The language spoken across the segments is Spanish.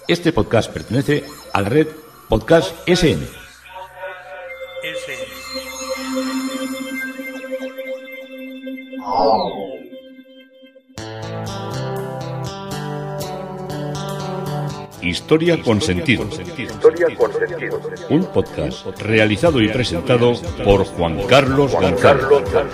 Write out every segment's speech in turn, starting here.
Este podcast pertenece a la red Podcast SN. Historia con sentido. Un podcast realizado y presentado por Juan Carlos González.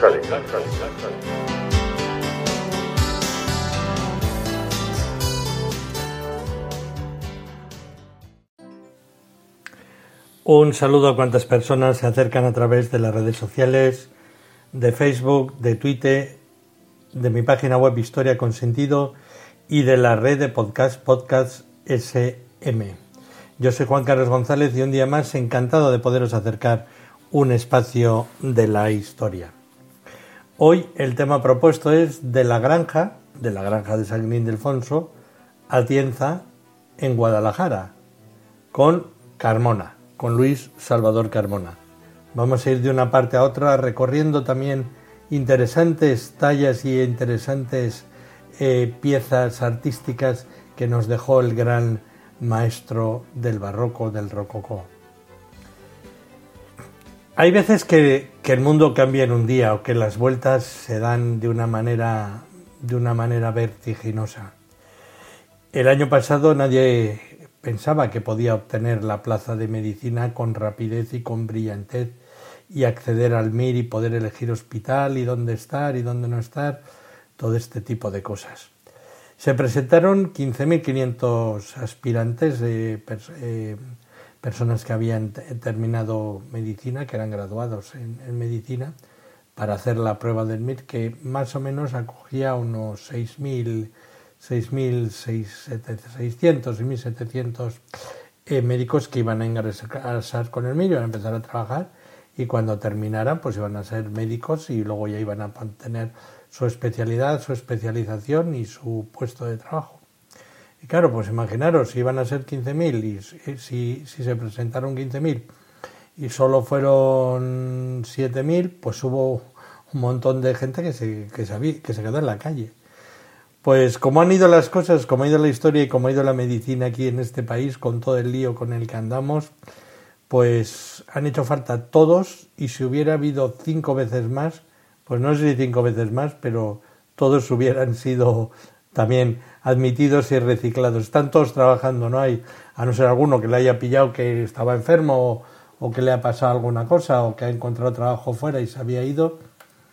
Un saludo a cuantas personas se acercan a través de las redes sociales, de Facebook, de Twitter, de mi página web Historia con Sentido y de la red de Podcast SM. Yo soy Juan Carlos González y un día más encantado de poderos acercar un espacio de la historia. Hoy el tema propuesto es de la granja de San Guillén de Ildefonso, Atienza, en Guadalajara, con Carmona. Con Luis Salvador Carmona. Vamos a ir de una parte a otra recorriendo también interesantes tallas y interesantes piezas artísticas que nos dejó el gran maestro del barroco, del rococó. Hay veces que el mundo cambia en un día o que las vueltas se dan de una manera vertiginosa. El año pasado nadie pensaba que podía obtener la plaza de medicina con rapidez y con brillantez y acceder al MIR y poder elegir hospital y dónde estar y dónde no estar, todo este tipo de cosas. Se presentaron 15.500 aspirantes, personas que habían terminado medicina, que eran graduados en medicina, para hacer la prueba del MIR, que más o menos acogía unos 6.600 y 1.700 médicos que iban a ingresar con el MIR, iban a empezar a trabajar y cuando terminaran pues iban a ser médicos y luego ya iban a tener su especialidad, su especialización y su puesto de trabajo. Y claro, pues imaginaros, si iban a ser 15.000 y si se presentaron 15.000 y solo fueron 7.000, pues hubo un montón de gente que se quedó en la calle. Pues como han ido las cosas, como ha ido la historia y como ha ido la medicina aquí en este país, con todo el lío con el que andamos, pues han hecho falta todos y si hubiera habido 5 veces más, pues no sé si 5 veces más, pero todos hubieran sido también admitidos y reciclados. Están todos trabajando, no hay, a no ser alguno que le haya pillado que estaba enfermo o que le ha pasado alguna cosa o que ha encontrado trabajo fuera y se había ido.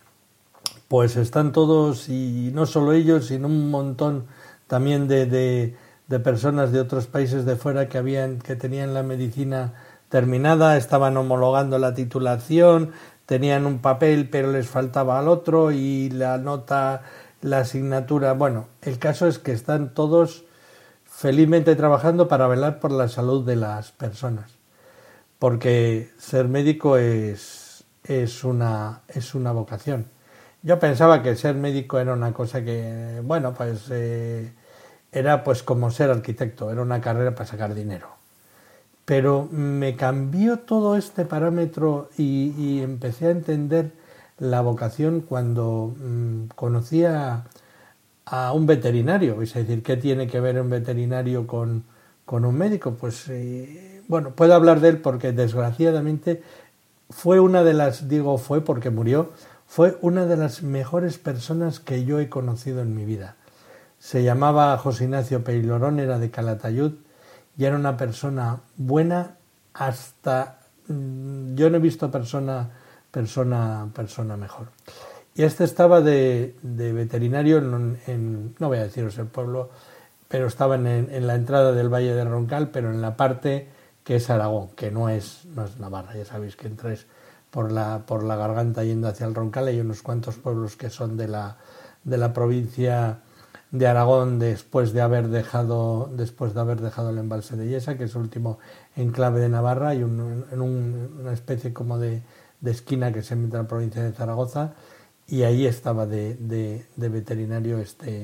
Pues están todos, y no solo ellos, sino un montón también de personas de otros países de fuera que tenían la medicina terminada, estaban homologando la titulación, tenían un papel pero les faltaba al otro y la nota, la asignatura. Bueno, el caso es que están todos felizmente trabajando para velar por la salud de las personas, porque ser médico es una vocación. Yo pensaba que ser médico era una cosa que, bueno, pues era pues como ser arquitecto, era una carrera para sacar dinero. Pero me cambió todo este parámetro y empecé a entender la vocación cuando conocí a un veterinario. Es decir, ¿qué tiene que ver un veterinario con un médico? Pues, bueno, puedo hablar de él porque desgraciadamente fue una de las, digo fue porque murió, fue una de las mejores personas que yo he conocido en mi vida. Se llamaba José Ignacio Peirolón, era de Calatayud y era una persona buena hasta... yo no he visto persona mejor. Y estaba de veterinario no voy a deciros el pueblo, pero estaba en la entrada del Valle de Roncal, pero en la parte que es Aragón, que no es Navarra. Ya sabéis que entráis por la garganta yendo hacia el Roncal, hay unos cuantos pueblos que son de la provincia de Aragón después de haber dejado el embalse de Yesa, que es el último enclave de Navarra, y una especie como de esquina que se mete en la provincia de Zaragoza, y ahí estaba de veterinario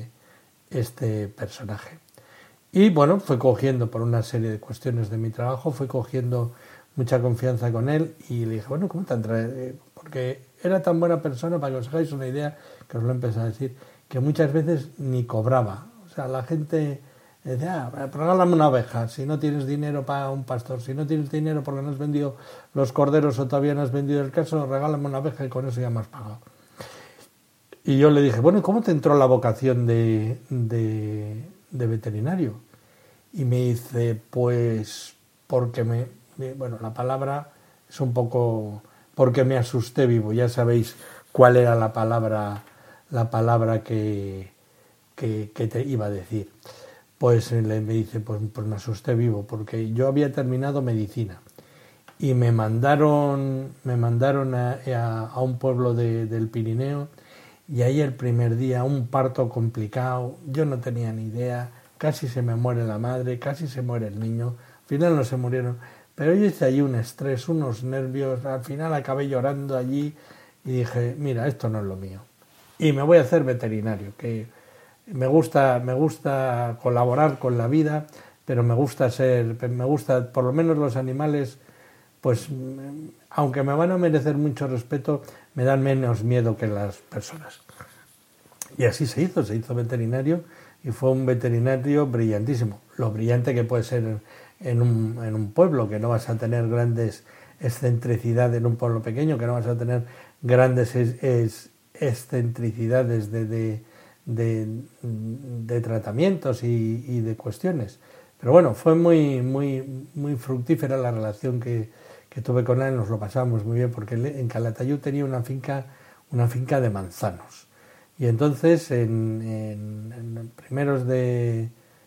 este personaje. Y bueno, fue cogiendo por una serie de cuestiones de mi trabajo, fue cogiendo mucha confianza con él y le dije, bueno, ¿cómo te trae? Porque era tan buena persona, para que os hagáis una idea, que os lo empecé a decir, que muchas veces ni cobraba. O sea, la gente Decía, regálame una oveja, si no tienes dinero para un pastor, si no tienes dinero porque no has vendido los corderos o todavía no has vendido el queso, regálame una oveja y con eso ya me has pagado. Y yo le dije, bueno, ¿cómo te entró la vocación de veterinario? Y me dice, pues porque bueno, la palabra es un poco, porque me asusté vivo, ya sabéis cuál era la palabra que te iba a decir. Pues me dice, pues me asusté vivo, porque yo había terminado medicina y me mandaron a un pueblo del Pirineo, y ahí el primer día un parto complicado, yo no tenía ni idea, casi se me muere la madre, casi se muere el niño, al final no se murieron, pero yo hice allí un estrés, unos nervios, al final acabé llorando allí y dije, mira, esto no es lo mío y me voy a hacer veterinario, que me gusta colaborar con la vida, pero me gusta por lo menos los animales, pues aunque me van a merecer mucho respeto, me dan menos miedo que las personas. Y así se hizo veterinario y fue un veterinario brillantísimo. Lo brillante que puede ser en un pueblo, que no vas a tener grandes excentricidades en un pueblo pequeño, que no vas a tener grandes excentricidades de tratamientos y de cuestiones. Pero bueno, fue muy fructífera la relación que tuve con él, nos lo pasábamos muy bien, porque en Calatayud tenía una finca de manzanos. Y entonces, en primeros de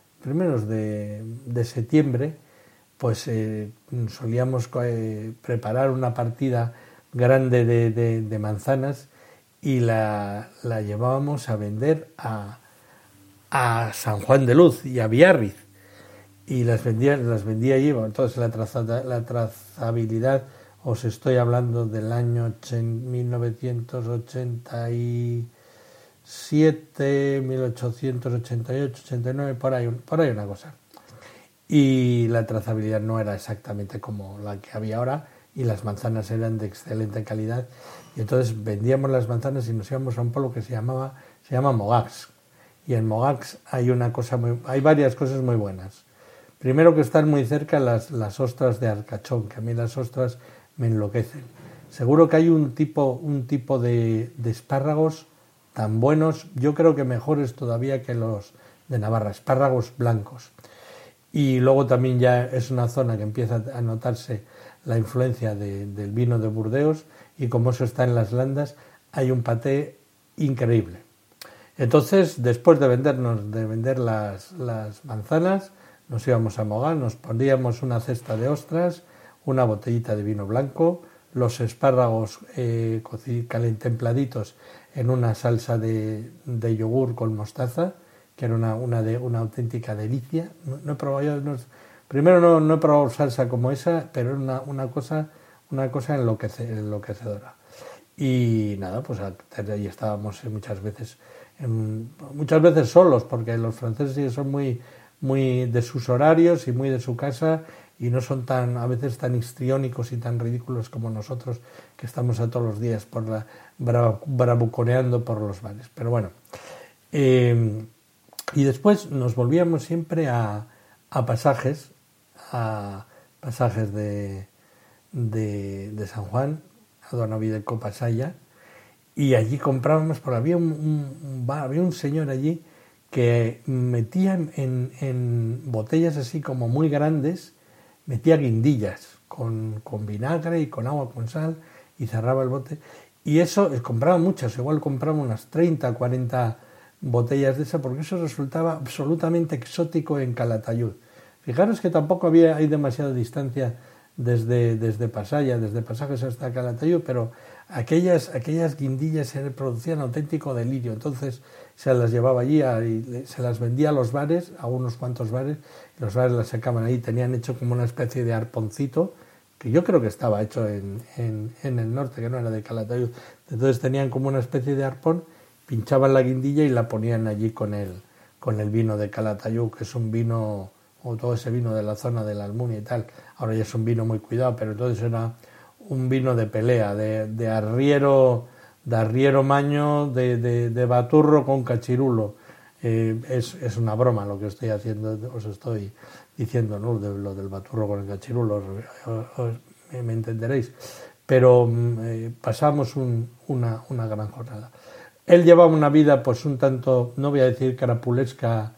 septiembre, pues solíamos preparar una partida grande de manzanas y la llevábamos a vender a San Juan de Luz y a Biarritz. Y las vendía allí. Entonces la trazabilidad, os estoy hablando del año 1987, 1888, 89, por ahí una cosa. Y la trazabilidad no era exactamente como la que había ahora, y las manzanas eran de excelente calidad. Y entonces vendíamos las manzanas y nos íbamos a un pueblo que se llama Mogax. Y en Mogax hay varias cosas muy buenas. Primero, que están muy cerca las ostras de Arcachón, que a mí las ostras me enloquecen. Seguro que hay un tipo de espárragos tan buenos, yo creo que mejores todavía que los de Navarra, espárragos blancos. Y luego también ya es una zona que empieza a notarse la influencia del vino de Burdeos, y como eso está en las Landas, hay un paté increíble. Entonces, después de vender las manzanas, nos íbamos a Mogán, nos poníamos una cesta de ostras, una botellita de vino blanco, los espárragos templaditos en una salsa de yogur con mostaza, que era una auténtica delicia. No he probado primero no he probado salsa como esa, pero era una cosa enloquecedora. Y nada, pues ahí estábamos muchas veces solos, porque los franceses son muy de sus horarios y muy de su casa, y no son a veces tan histriónicos y tan ridículos como nosotros, que estamos a todos los días bravuconeando por los bares. Pero bueno, y después nos volvíamos siempre a pasajes de San Juan, a Don Ovidio Copasaya, y allí comprábamos, porque había un señor allí que metía en botellas así como muy grandes, metía guindillas con vinagre y con agua con sal, y cerraba el bote. Y eso, compraba muchas, igual compraba unas 30, 40 botellas de esa, porque eso resultaba absolutamente exótico en Calatayud. Fijaros que tampoco hay demasiada distancia desde Pasaya, desde Pasajes hasta Calatayud, pero aquellas guindillas se producían auténtico delirio. Entonces se las llevaba allí y se las vendía a los bares, a unos cuantos bares, y los bares las sacaban ahí. Tenían hecho como una especie de arponcito, que yo creo que estaba hecho en el norte, que no era de Calatayud. Entonces tenían como una especie de arpón, pinchaban la guindilla y la ponían allí con el vino de Calatayud, que es un vino, o todo ese vino de la zona de la Almunia y tal. Ahora ya es un vino muy cuidado, pero entonces era un vino de pelea, de arriero maño, de baturro con cachirulo. Es una broma lo que estoy haciendo, os estoy diciendo, ¿no? De lo del baturro con el cachirulo, me entenderéis. Pero pasamos una gran jornada. Él llevaba una vida pues un tanto, no voy a decir carapulesca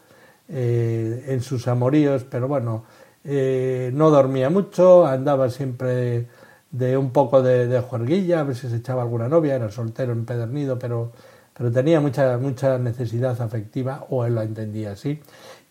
en sus amoríos, pero bueno, no dormía mucho, andaba siempre de un poco de juerguilla, a veces echaba alguna novia, era soltero, empedernido, pero tenía mucha necesidad afectiva, o él la entendía así.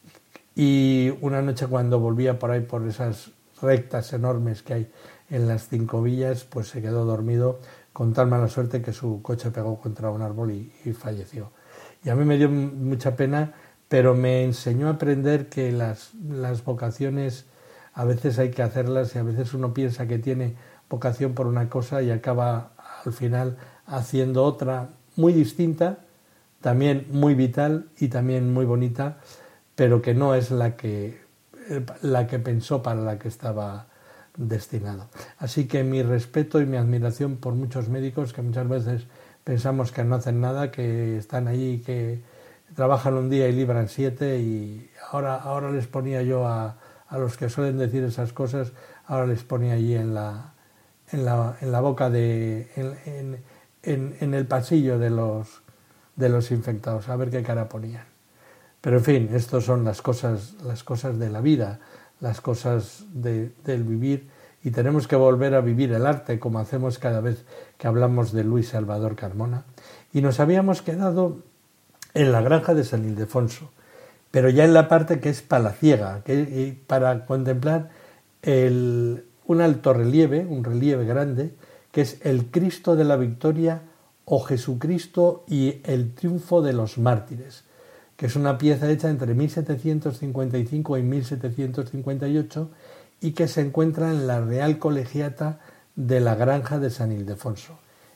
Y una noche, cuando volvía por ahí, por esas rectas enormes que hay en las 5 villas, pues se quedó dormido, con tal mala suerte que su coche pegó contra un árbol y falleció. Y a mí me dio mucha pena, pero me enseñó a aprender que las vocaciones a veces hay que hacerlas, y a veces uno piensa que tiene vocación por una cosa y acaba al final haciendo otra muy distinta, también muy vital y también muy bonita, pero que no es la que pensó, para la que estaba destinado. Así que mi respeto y mi admiración por muchos médicos que muchas veces pensamos que no hacen nada, que están allí, que trabajan un día y libran 7, y ahora les ponía yo a los que suelen decir esas cosas, ahora les ponía allí en la boca en el pasillo de los infectados, a ver qué cara ponían. Pero en fin, estas son las cosas de la vida, las cosas del vivir, y tenemos que volver a vivir el arte, como hacemos cada vez que hablamos de Luis Salvador Carmona. Y nos habíamos quedado en la granja de San Ildefonso, pero ya en la parte que es palaciega, para contemplar un alto relieve, un relieve grande, que es el Cristo de la Victoria, o Jesucristo y el triunfo de los mártires, que es una pieza hecha entre 1755 y 1758 y que se encuentra en la Real Colegiata de la Granja de San Ildefonso.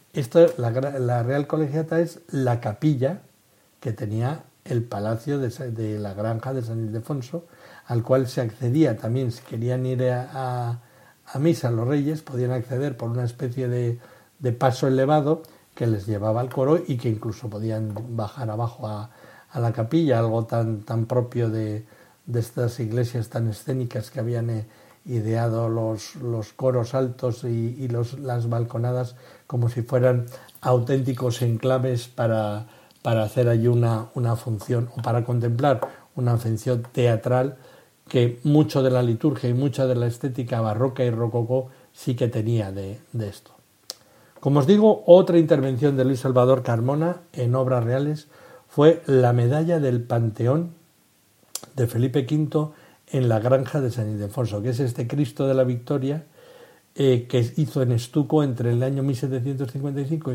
La Real Colegiata es la capilla que tenía el palacio de la Granja de San Ildefonso, al cual se accedía también, si querían ir a misa los reyes, podían acceder por una especie de paso elevado que les llevaba al coro, y que incluso podían bajar abajo a la capilla, algo tan propio de estas iglesias tan escénicas que habían ideado los coros altos y las balconadas, como si fueran auténticos enclaves para hacer allí una función, o para contemplar una función teatral, que mucho de la liturgia y mucha de la estética barroca y rococó sí que tenía de esto. Como os digo, otra intervención de Luis Salvador Carmona en obras reales fue la medalla del Panteón de Felipe V en la Granja de San Ildefonso, que es este Cristo de la Victoria que hizo en estuco entre el año 1755 y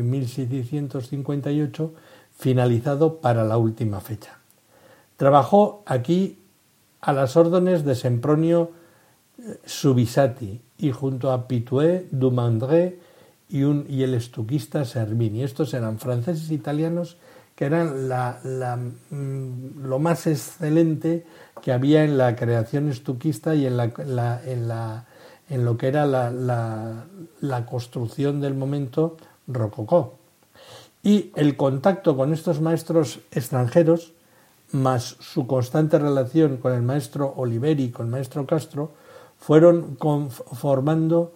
1758, finalizado para la última fecha. Trabajó aquí a las órdenes de Sempronio Subisati, y junto a Pitué, Dumandré y el estuquista Servini. Estos eran franceses e italianos que eran lo más excelente que había en la creación estuquista y en lo que era la construcción del momento rococó. Y el contacto con estos maestros extranjeros, más su constante relación con el maestro Oliveri y con el maestro Castro, fueron formando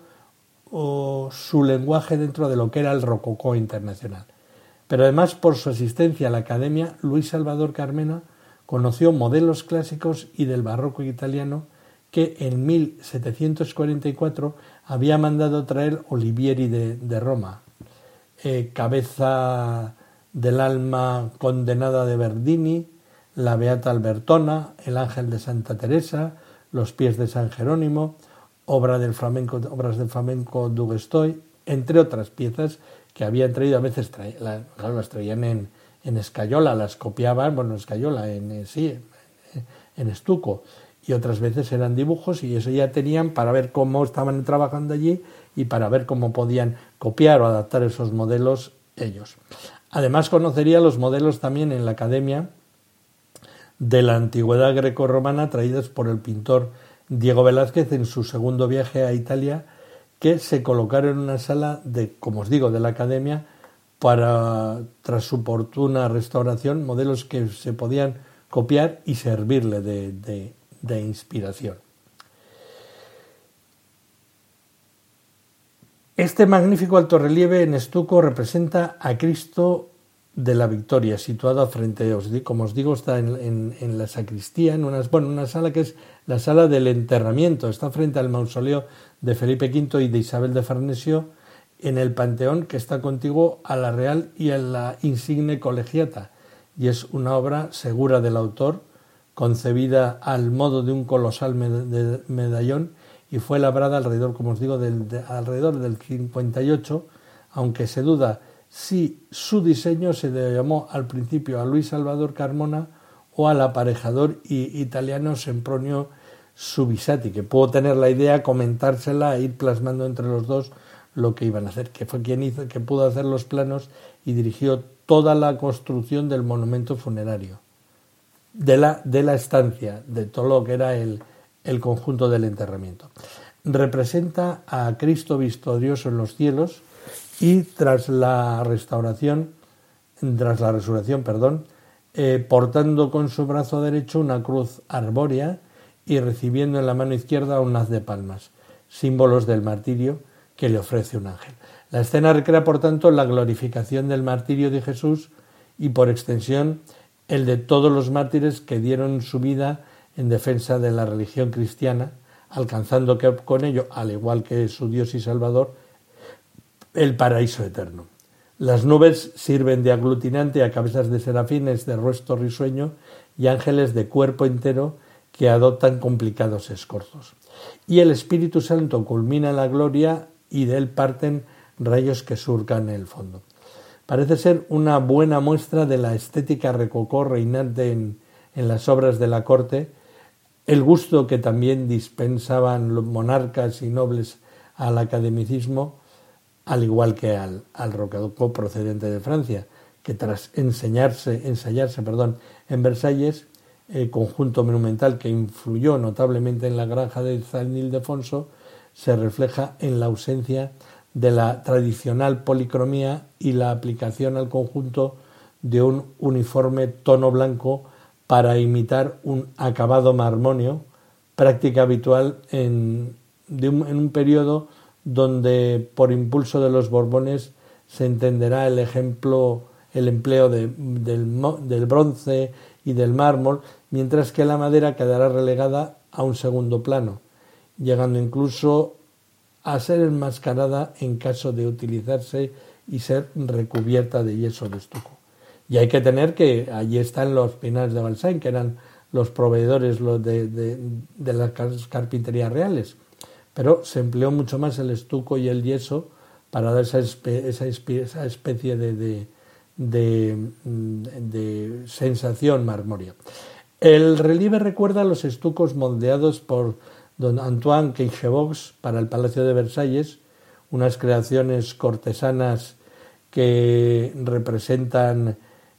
su lenguaje dentro de lo que era el rococó internacional. Pero además, por su asistencia a la academia, Luis Salvador Carmona conoció modelos clásicos y del barroco italiano que en 1744 había mandado traer Olivieri de Roma. Cabeza del alma condenada de Verdini, la Beata Albertona, el Ángel de Santa Teresa, los pies de San Jerónimo, obras del flamenco Duguestoy, entre otras piezas que habían traído. A veces las traían en escayola, las copiaban, en escayola, en estuco, y otras veces eran dibujos, y eso ya tenían para ver cómo estaban trabajando allí y para ver cómo podían copiar o adaptar esos modelos ellos. Además, conocería los modelos también en la academia de la antigüedad grecorromana traídos por el pintor Diego Velázquez en su segundo viaje a Italia, que se colocaron en una sala como os digo, de la academia, para, tras su oportuna restauración, modelos que se podían copiar y servirle de inspiración. Este magnífico altorrelieve en estuco representa a Cristo de la Victoria, situado frente, como os digo, está en la sacristía, en una sala que es la sala del enterramiento, está frente al mausoleo de Felipe V y de Isabel de Farnesio, en el panteón que está contiguo a la Real y a la Insigne Colegiata, y es una obra segura del autor, concebida al modo de un colosal medallón, y fue labrada alrededor, como os digo, alrededor del 58, aunque se duda si su diseño se le llamó al principio a Luis Salvador Carmona o al aparejador italiano Sempronio Subisati, que puedo tener la idea, comentársela e ir plasmando entre los dos lo que iban a hacer, que fue quien pudo hacer los planos y dirigió toda la construcción del monumento funerario, de la estancia, de todo lo que era el conjunto del enterramiento. Representa a Cristo victorioso en los cielos y tras la resurrección, portando con su brazo derecho una cruz arbórea y recibiendo en la mano izquierda un haz de palmas, símbolos del martirio que le ofrece un ángel. La escena recrea, por tanto, la glorificación del martirio de Jesús y, por extensión, el de todos los mártires que dieron su vida en defensa de la religión cristiana, alcanzando con ello, al igual que su Dios y Salvador, el paraíso eterno. Las nubes sirven de aglutinante a cabezas de serafines de rostro risueño y ángeles de cuerpo entero que adoptan complicados escorzos. Y el Espíritu Santo culmina la gloria y de él parten rayos que surcan el fondo. Parece ser una buena muestra de la estética rococó reinante en las obras de la corte, el gusto que también dispensaban los monarcas y nobles al academicismo, al igual que al rococó procedente de Francia, que tras ensayarse en Versalles, el conjunto monumental que influyó notablemente en la granja de San Ildefonso, se refleja en la ausencia de la tradicional policromía y la aplicación al conjunto de un uniforme tono blanco para imitar un acabado marmóneo, práctica habitual en un periodo donde por impulso de los Borbones se entenderá el empleo del bronce y del mármol, mientras que la madera quedará relegada a un segundo plano, llegando incluso a ser enmascarada en caso de utilizarse y ser recubierta de yeso de estuco. Y hay que tener que allí están los Pinares de Balsain, que eran los proveedores de las carpinterías reales, pero se empleó mucho más el estuco y el yeso para dar esa especie de sensación marmórea. El relieve recuerda a los estucos moldeados por don Antoine Queixebox para el Palacio de Versalles, unas creaciones cortesanas que representan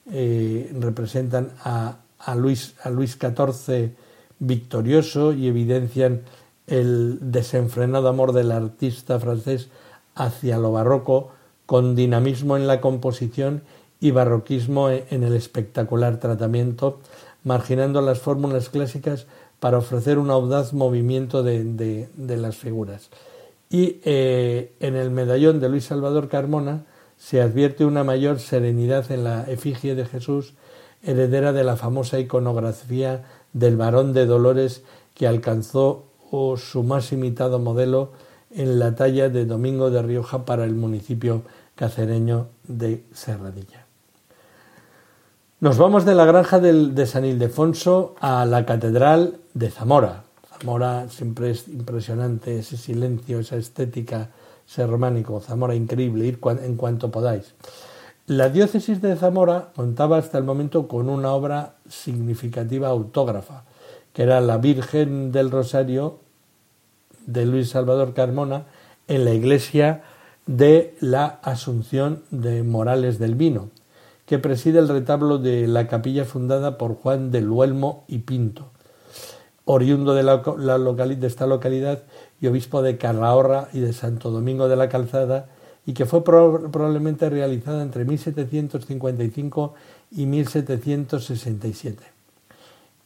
a Luis XIV victorioso y evidencian el desenfrenado amor del artista francés hacia lo barroco, con dinamismo en la composición y barroquismo en el espectacular tratamiento, marginando las fórmulas clásicas para ofrecer un audaz movimiento de las figuras. Y en el medallón de Luis Salvador Carmona se advierte una mayor serenidad en la efigie de Jesús, heredera de la famosa iconografía del Varón de Dolores, que alcanzó su más imitado modelo en la talla de Domingo de Rioja para el municipio cacereño de Serradilla. Nos vamos de la granja de San Ildefonso a la catedral de Zamora. Zamora siempre es impresionante, ese silencio, esa estética, ese románico. Zamora increíble, ir en cuanto podáis. La diócesis de Zamora contaba hasta el momento con una obra significativa autógrafa, que era la Virgen del Rosario de Luis Salvador Carmona en la iglesia de la Asunción de Morales del Vino, que preside el retablo de la capilla fundada por Juan de Luelmo y Pinto, oriundo de esta localidad y obispo de Calahorra y de Santo Domingo de la Calzada, y que fue probablemente realizada entre 1755 y 1767.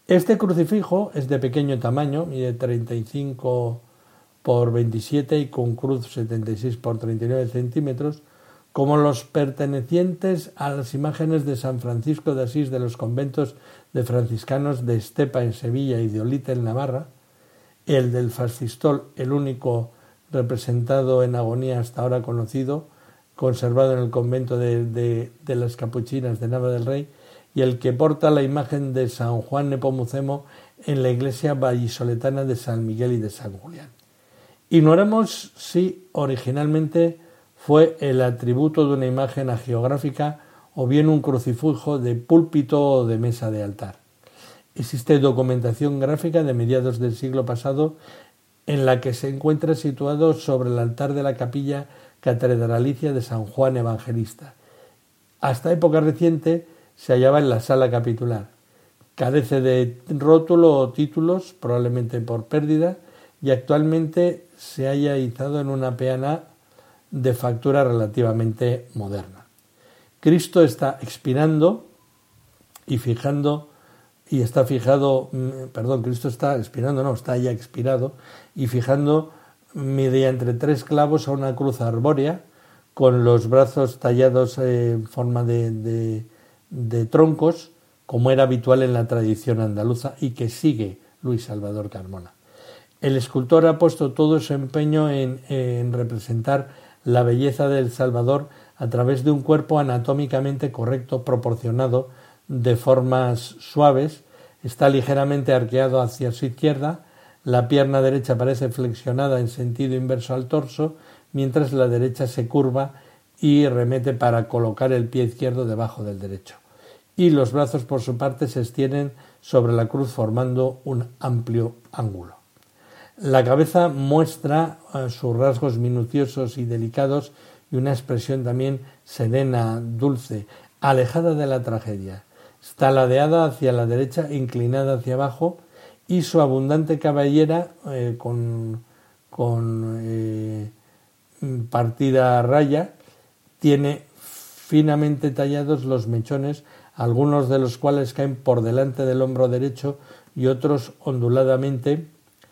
Este crucifijo es de pequeño tamaño, mide 35 por 27 y con cruz 76 por 39 centímetros, como los pertenecientes a las imágenes de San Francisco de Asís de los conventos de franciscanos de Estepa en Sevilla y de Olite en Navarra, el del Fascistol, el único representado en agonía hasta ahora conocido, conservado en el convento de las Capuchinas de Nava del Rey, y el que porta la imagen de San Juan Nepomucemo en la iglesia vallisoletana de San Miguel y de San Julián. Ignoramos si originalmente fue el atributo de una imagen hagiográfica o bien un crucifijo de púlpito o de mesa de altar. Existe documentación gráfica de mediados del siglo pasado en la que se encuentra situado sobre el altar de la capilla catedralicia de San Juan Evangelista. Hasta época reciente se hallaba en la sala capitular. Carece de rótulo o títulos, probablemente por pérdida, y actualmente se halla izado en una peana de factura relativamente moderna. Cristo está expirando está ya expirado y fijando mediante 3 clavos a una cruz arbórea con los brazos tallados en forma de troncos, como era habitual en la tradición andaluza y que sigue Luis Salvador Carmona. El escultor ha puesto todo su empeño en representar la belleza del Salvador a través de un cuerpo anatómicamente correcto, proporcionado, de formas suaves, está ligeramente arqueado hacia su izquierda, la pierna derecha parece flexionada en sentido inverso al torso, mientras la derecha se curva y remete para colocar el pie izquierdo debajo del derecho. Y los brazos por su parte se extienden sobre la cruz formando un amplio ángulo. La cabeza muestra sus rasgos minuciosos y delicados y una expresión también serena, dulce, alejada de la tragedia. Está ladeada hacia la derecha, inclinada hacia abajo, y su abundante cabellera con partida a raya tiene finamente tallados los mechones, algunos de los cuales caen por delante del hombro derecho y otros onduladamente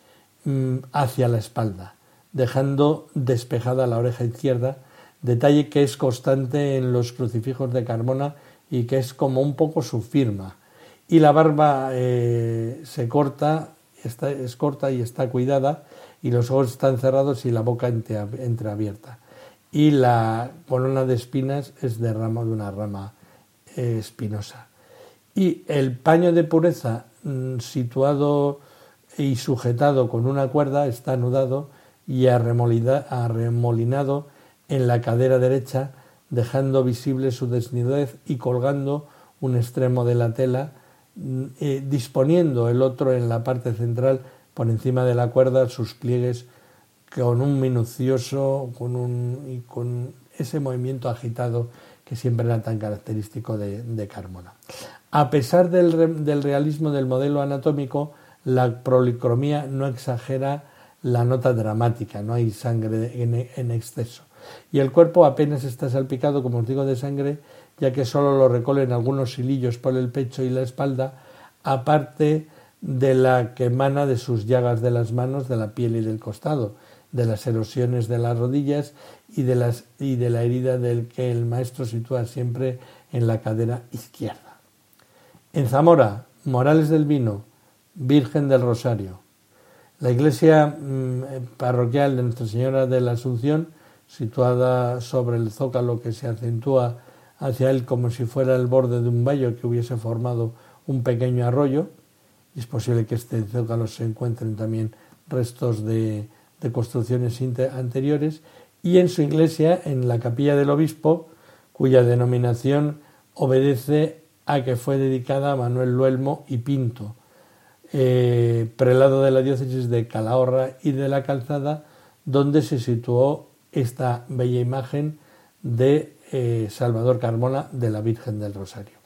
hacia la espalda, dejando despejada la oreja izquierda, detalle que es constante en los crucifijos de Carmona y que es como un poco su firma. Y la barba es corta y está cuidada, y los ojos están cerrados y la boca entreabierta. Y la corona de espinas es de una rama espinosa. Y el paño de pureza situado y sujetado con una cuerda está anudado y arremolinado en la cadera derecha, dejando visible su desnudez y colgando un extremo de la tela, disponiendo el otro en la parte central por encima de la cuerda sus pliegues con un minucioso y con ese movimiento agitado que siempre era tan característico de Carmona. A pesar del realismo del modelo anatómico, la policromía no exagera la nota dramática, no hay sangre en exceso. Y el cuerpo apenas está salpicado, como os digo, de sangre, ya que solo lo recolen algunos hilillos por el pecho y la espalda, aparte de la que emana de sus llagas de las manos, de la piel y del costado, de las erosiones de las rodillas y de la herida del que el maestro sitúa siempre en la cadera izquierda. En Zamora, Morales del Vino, Virgen del Rosario. La iglesia parroquial de Nuestra Señora de la Asunción, situada sobre el zócalo que se acentúa hacia él como si fuera el borde de un valle que hubiese formado un pequeño arroyo. Es posible que este zócalo se encuentren también restos de construcciones anteriores, y en su iglesia, en la capilla del obispo, cuya denominación obedece a que fue dedicada a Manuel Luelmo y Pinto, prelado de la diócesis de Calahorra y de la Calzada, donde se situó esta bella imagen de Salvador Carmona de la Virgen del Rosario.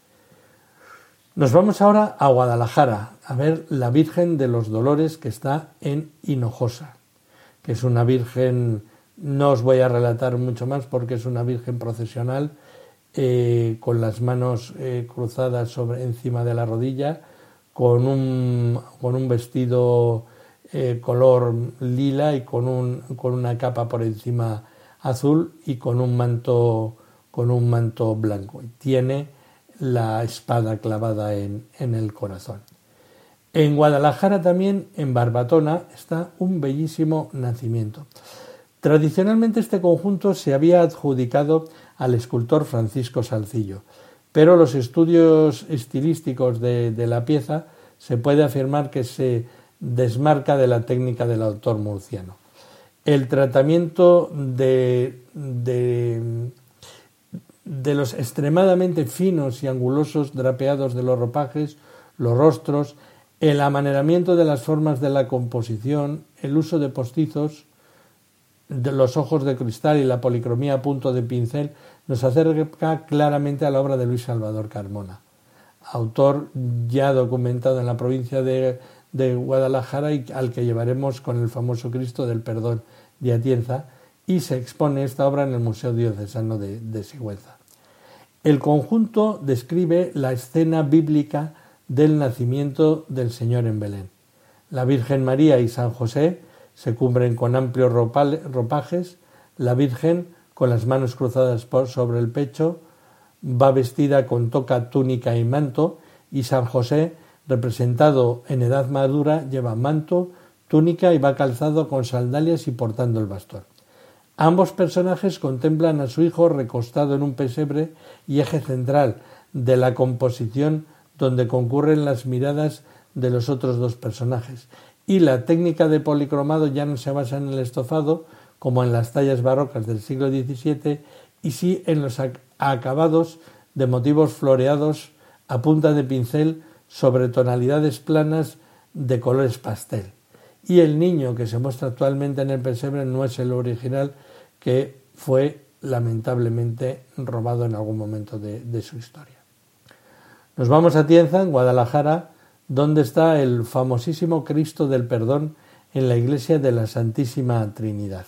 Nos vamos ahora a Guadalajara a ver la Virgen de los Dolores, que está en Hinojosa, que es una virgen, no os voy a relatar mucho más porque es una virgen procesional con las manos cruzadas encima de la rodilla, con un vestido color lila y con una capa por encima azul y con un manto blanco. Tiene la espada clavada en el corazón. En Guadalajara también, en Barbatona, está un bellísimo nacimiento. Tradicionalmente este conjunto se había adjudicado al escultor Francisco Salcillo, pero los estudios estilísticos de la pieza se puede afirmar que se desmarca de la técnica del autor murciano. El tratamiento de los extremadamente finos y angulosos drapeados de los ropajes, los rostros, el amaneramiento de las formas de la composición, el uso de postizos, de los ojos de cristal y la policromía a punto de pincel nos acerca claramente a la obra de Luis Salvador Carmona, autor ya documentado en la provincia de Guadalajara y al que llevaremos con el famoso Cristo del Perdón de Atienza, y se expone esta obra en el Museo Diocesano de Sigüenza. El conjunto describe la escena bíblica del nacimiento del Señor en Belén. La Virgen María y San José se cubren con amplios ropajes, la Virgen, con las manos cruzadas sobre el pecho, va vestida con toca, túnica y manto, y San José, representado en edad madura, lleva manto, túnica y va calzado con sandalias y portando el bastón. Ambos personajes contemplan a su hijo recostado en un pesebre y eje central de la composición donde concurren las miradas de los otros dos personajes. Y la técnica de policromado ya no se basa en el estofado, como en las tallas barrocas del siglo XVII, y sí en los acabados de motivos floreados a punta de pincel sobre tonalidades planas de colores pastel. Y el niño que se muestra actualmente en el pesebre no es el original, que fue lamentablemente robado en algún momento de su historia. Nos vamos a Tienza, en Guadalajara, donde está el famosísimo Cristo del Perdón en la iglesia de la Santísima Trinidad.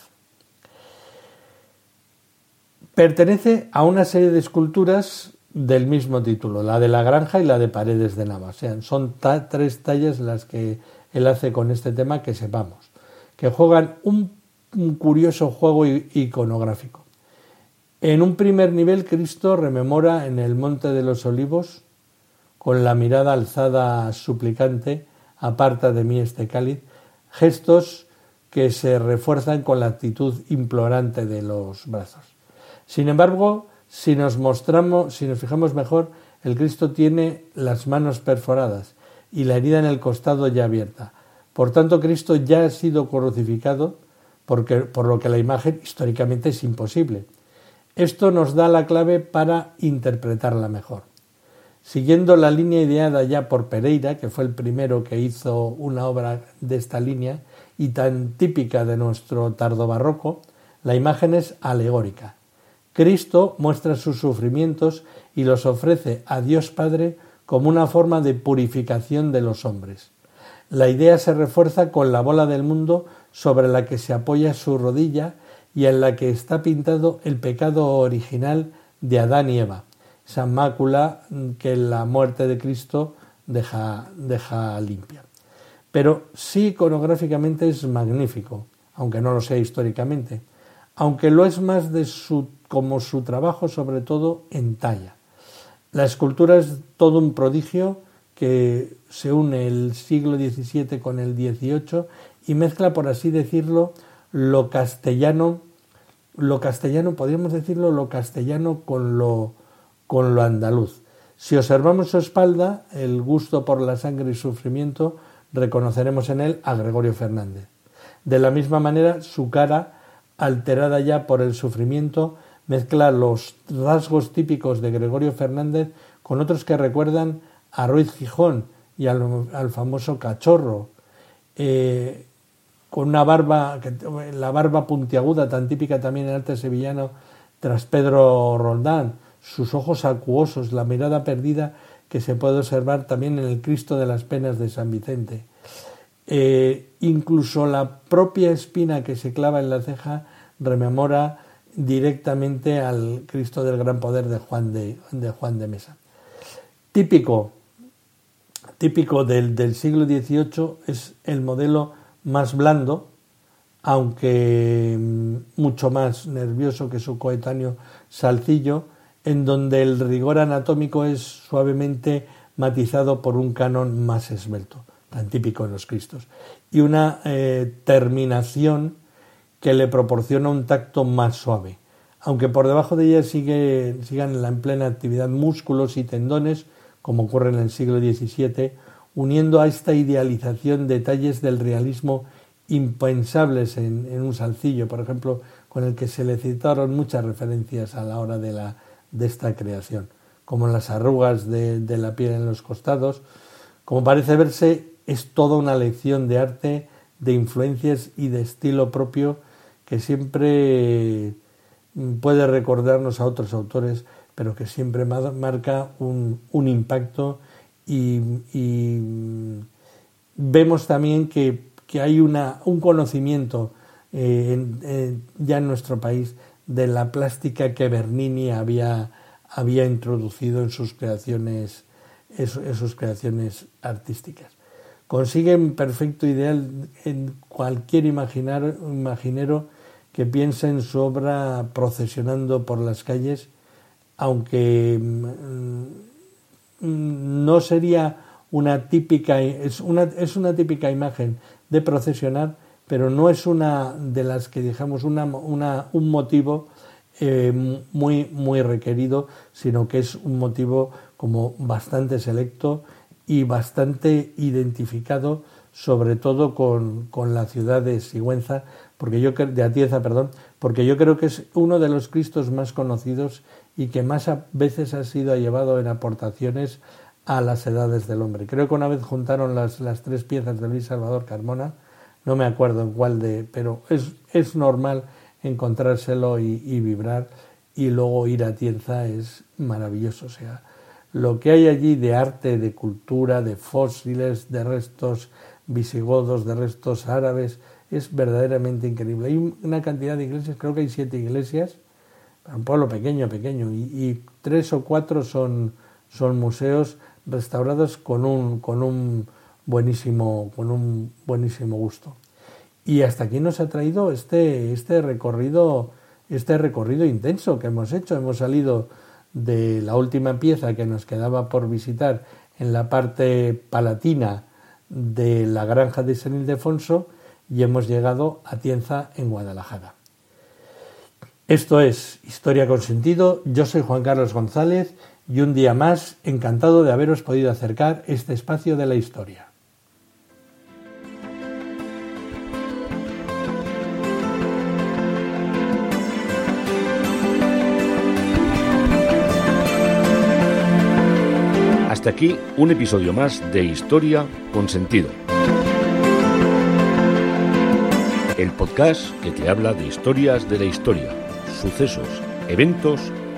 Pertenece a una serie de esculturas del mismo título, la de la Granja y la de Paredes de Nava. O sea, son tres tallas las que él hace con este tema que sepamos, que juegan un curioso juego iconográfico. En un primer nivel, Cristo rememora en el Monte de los Olivos, con la mirada alzada suplicante, aparta de mí este cáliz, gestos que se refuerzan con la actitud implorante de los brazos. Sin embargo, si nos fijamos mejor, el Cristo tiene las manos perforadas y la herida en el costado ya abierta. Por tanto, Cristo ya ha sido crucificado, por lo que la imagen históricamente es imposible. Esto nos da la clave para interpretarla mejor. Siguiendo la línea ideada ya por Pereira, que fue el primero que hizo una obra de esta línea y tan típica de nuestro tardobarroco, la imagen es alegórica. Cristo muestra sus sufrimientos y los ofrece a Dios Padre como una forma de purificación de los hombres. La idea se refuerza con la bola del mundo sobre la que se apoya su rodilla y en la que está pintado el pecado original de Adán y Eva, esa mácula que la muerte de Cristo deja limpia. Pero sí iconográficamente es magnífico, aunque no lo sea históricamente, aunque lo es más como su trabajo, sobre todo en talla. La escultura es todo un prodigio que se une el siglo XVII con el XVIII y mezcla, por así decirlo, lo castellano, podríamos decirlo, lo castellano con lo andaluz. Si observamos su espalda, el gusto por la sangre y sufrimiento, reconoceremos en él a Gregorio Fernández. De la misma manera, su cara, alterada ya por el sufrimiento, mezcla los rasgos típicos de Gregorio Fernández con otros que recuerdan a Ruiz Gijón y al famoso Cachorro, con una barba, la barba puntiaguda tan típica también en arte sevillano tras Pedro Roldán, sus ojos acuosos, la mirada perdida que se puede observar también en el Cristo de las Penas de San Vicente. Incluso la propia espina que se clava en la ceja rememora directamente al Cristo del Gran Poder de Juan de Mesa. Típico típico del siglo XVIII, es el modelo más blando, aunque mucho más nervioso que su coetáneo Salzillo, en donde el rigor anatómico es suavemente matizado por un canon más esbelto, tan típico en los Cristos, y una terminación que le proporciona un tacto más suave, aunque por debajo de ella sigan en plena actividad músculos y tendones, como ocurre en el siglo XVII, uniendo a esta idealización detalles del realismo impensables en un Salzillo, por ejemplo, con el que se le citaron muchas referencias a la hora de esta creación, como las arrugas de la piel en los costados. Como parece verse, es toda una lección de arte, de influencias y de estilo propio que siempre puede recordarnos a otros autores, pero que siempre marca un impacto y vemos también que hay un conocimiento ya en nuestro país de la plástica que Bernini había introducido en sus creaciones artísticas. Consigue un perfecto ideal en cualquier imaginero que piense en su obra procesionando por las calles, aunque no sería una típica imagen de procesionar, pero no es una de las que digamos un motivo muy requerido, sino que es un motivo como bastante selecto y bastante identificado, sobre todo con la ciudad de Sigüenza, de Atienza, porque yo creo que es uno de los Cristos más conocidos y que más veces ha sido llevado en aportaciones a las edades del hombre. Creo que una vez juntaron las tres piezas de Luis Salvador Carmona, no me acuerdo en cuál pero es normal encontrárselo y vibrar, y luego ir a Atienza es maravilloso. O sea, lo que hay allí de arte, de cultura, de fósiles, de restos visigodos, de restos árabes, es verdaderamente increíble. Hay una cantidad de iglesias, creo que hay 7 iglesias, un pueblo pequeño, y 3 o 4 son museos restaurados con un buenísimo gusto. Y hasta aquí nos ha traído este recorrido intenso que hemos hecho. Hemos salido de la última pieza que nos quedaba por visitar en la parte palatina de la granja de San Ildefonso y hemos llegado a Atienza, en Guadalajara. Esto es Historia con Sentido. Yo soy Juan Carlos González y un día más encantado de haberos podido acercar este espacio de la historia. Hasta aquí un episodio más de Historia con Sentido. El podcast que te habla de historias de la historia, sucesos, eventos